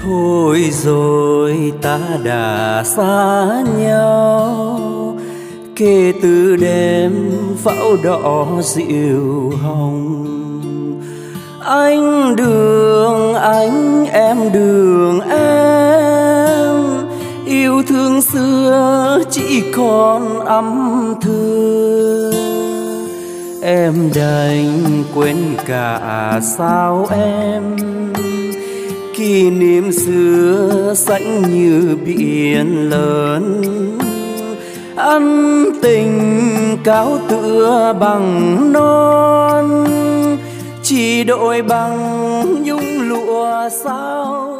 Thôi rồi ta đã xa nhau, kể từ đêm pháo đỏ dịu hồng. Anh đường anh, em đường em, yêu thương xưa chỉ còn âm thơ. Em đành quên cả sao em, kỷ niệm xưa xanh như biển lớn. Ân tình cáo tựa bằng non, chỉ đội bằng nhung lụa sao